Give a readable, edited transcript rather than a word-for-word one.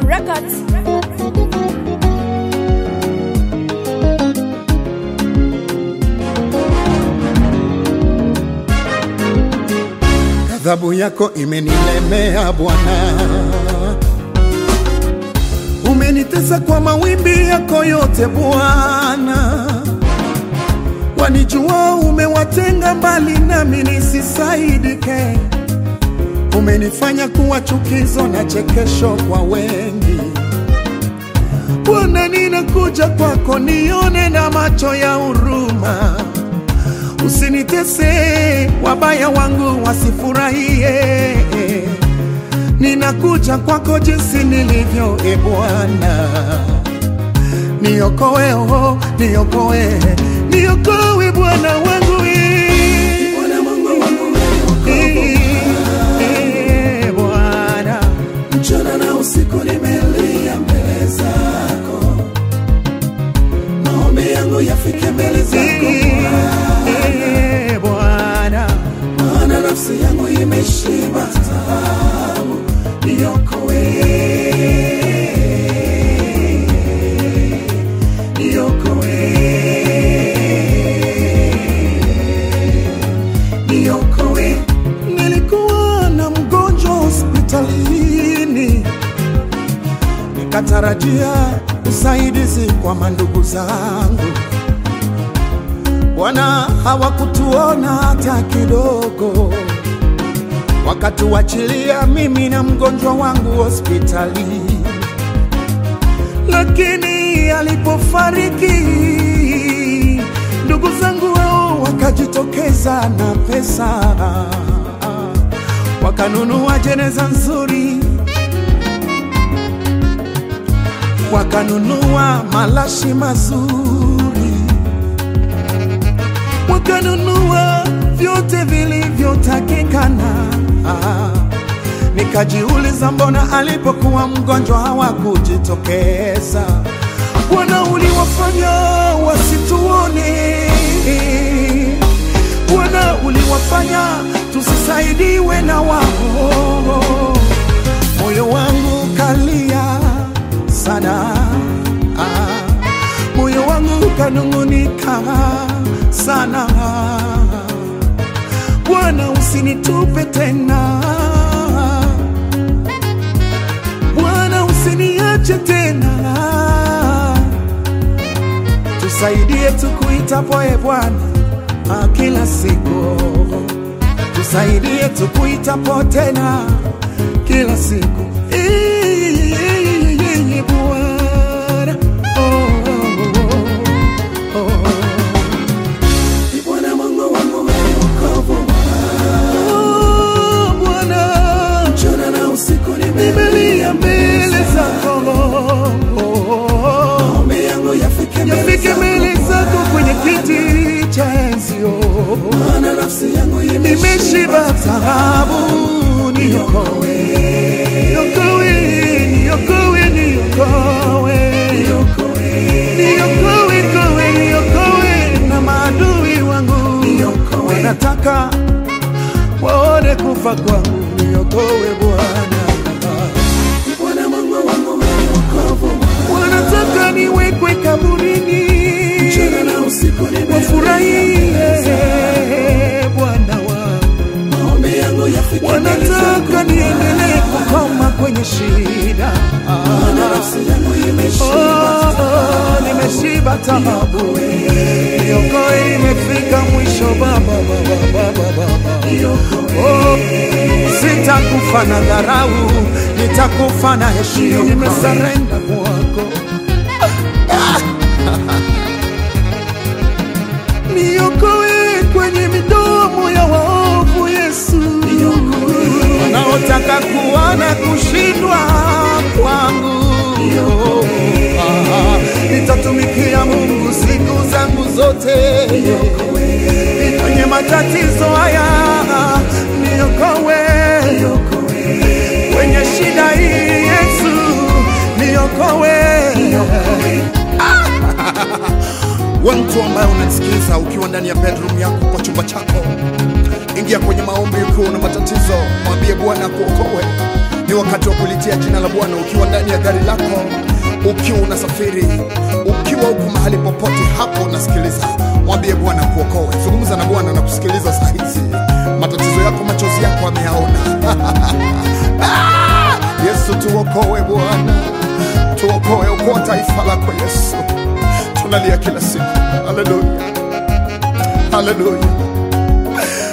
Records. Adhabu yako imenilemea Bwana, umenitesa kwa mawimbi yako yote Bwana. Wanijua umewatenga mbali nami nisisaidike, umenifanya kuwa chukizo na chekesho kwa wengi. Bwana, ninakuja kwako nione na macho ya huruma, usinitese wabaya wangu wasifurahie. Ninakuja kwako jinsi nilivyo e Bwana, niokoe, oh, niokoe, niokoe Bwana wangu, Bwana Mungu wangu, Bwana. Mchana na usiku nimelia mbele zako, maombi yangu yafike mbele zako Bwana, maana nafsi yangu imeshiba taabu. Niokoe, niokoe, niokoe. Nilikuwa na mgonjwa hospitalini, nikatarajia usaidizi kwa mandugu zangu. Bwana, hawakutuona hata kidogo, wakatuachilia mimi na mgonjwa wangu hospitali. Lakini alipofariki ndugu zangu wao wakajitokeza na pesa, wakanunua jeneza nzuri, wakanunua malashi mazuri, wakanunua vyote vilivyotakikana. Nikajiuliza, mbona alipokuwa mgonjwa hawakujitokeza? Bwana, uliwafanya wasituone, Bwana, uliwafanya tusisaidiwe na wao. Moyo wangu kalia sana, moyo wangu kanungunika sana. Bwana, usinitupe tena, Bwana, usiniache tena. Tusaidie tukuitapo e Bwana kila siku, tusaidie tukuitapo tena kila siku Bwana. Bwana Mungu wangu wokovu, Bwana, mchana na usiku nimelia mbele zako, maombi yangu yafike mbele zako kwenye kiti cha enzi. Maana nafsi yangu imeshiba taabu. Niokoe, niokoe, niokoe, niokoe, niokoe, niokoe na maadui wangu wanataka waone kufa kwangu. Niokoe Bwana, Bwana Mungu wangu wokovu, wanataka niwekwe kaburini, mchana na usiku wafurahie Bwana wangu, maombi yangu yafike. Wanataka niendelee kukoma kwenye shida, maana nafsi yangu imeshiba, nimeshiba taabu. Niokoe, imefika mwisho Baba, sitakufa na dharau, nitakufa na heshima. Nimesarenda kwako, niokoe kwenye midomo ya waovu Yesu, wanaotaka kuona kushindwa kwangu. Nitatumikia Mungu siku zangu zote, kwenye matatizo haya niokoe, kwenye shida hii Yesu niokoe. Wewe mtu ambaye unanisikiliza ukiwa ndani ya bedroom yako, kwa chumba chako, ingia kwenye maombi ukiwa na matatizo, mwambie Bwana kuokoe. Ni wakati wa kulitia jina la Bwana ukiwa ndani ya gari lako, ukiwa unasafiri, ukiwa uko mahali popote hapo unasikiliza. Mwambie Bwana kuokoe. Zungumza na Bwana na kusikiliza saa hizi. Matatizo yako, machozi yako ameyaona. Yesu tuokoe Bwana. Tuokoe, okoa taifa lako Yesu. Tunalia kila siku. Haleluya. Haleluya.